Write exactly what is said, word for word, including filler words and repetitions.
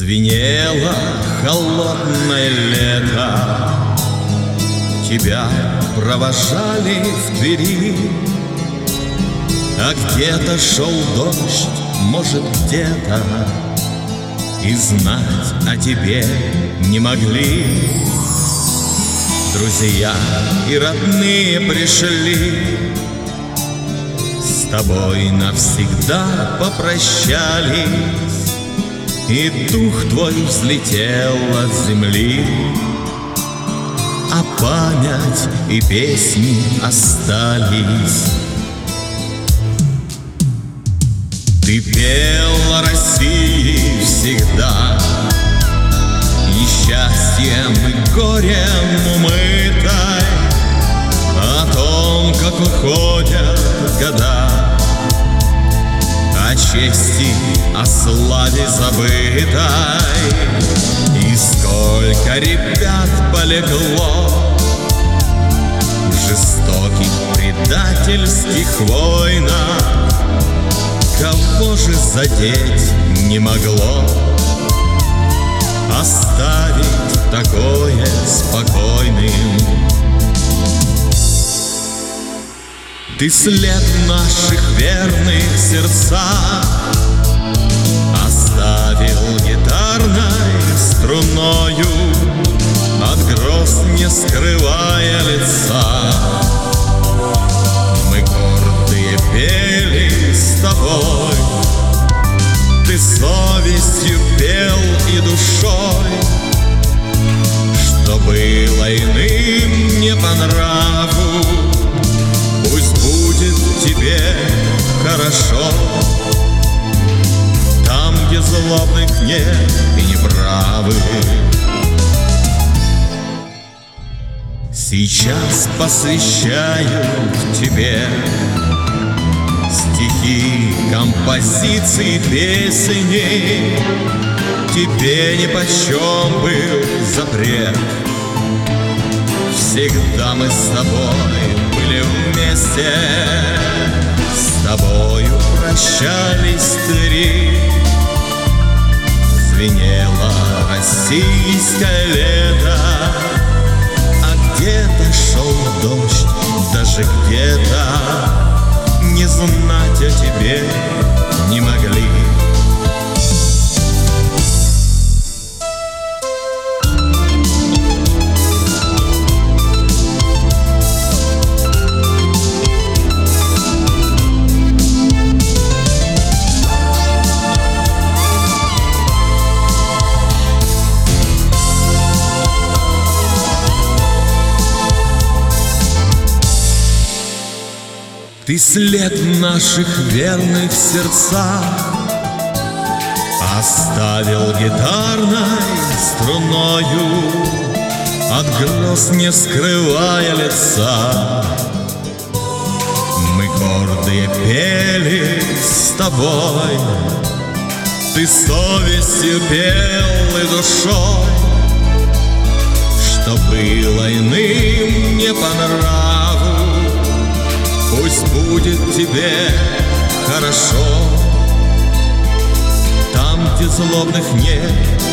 Звенело холодное лето, тебя провожали в Твери, а где-то шел дождь, может, где-то и знать о тебе не могли. Друзья и родные пришли, с тобой навсегда попрощались, и дух твой взлетел от земли, а память и песни остались. Ты пел о России всегда, несчастьем и горем умытой, о том, как уходят года, о чести, о славе забытой. И сколько ребят полегло в жестоких предательских войнах, кого же задеть не могло оставить такое спокойным? Ты след наших верных сердцах оставил гитарной струною, от гроз не скрывая лица. Мы гордые пели с тобой, ты совестью пел и душой, что было иным не по нраву. Пусть будет тебе хорошо, там, где злобных нет и неправых. Сейчас посвящаю тебе стихи, композиции, песни. Тебе нипочем был запрет, всегда мы с тобой были вместе, с тобою прощались три. Звенело российское лето, а где-то шел дождь, даже где-то не знать о тебе не могли. Ты след в наших верных сердцах оставил гитарной струною, от гроз не скрывая лица. Мы гордые пели с тобой, ты совестью пел и душой, что было иным не по нраву. Пусть будет тебе хорошо, там, где злобных нет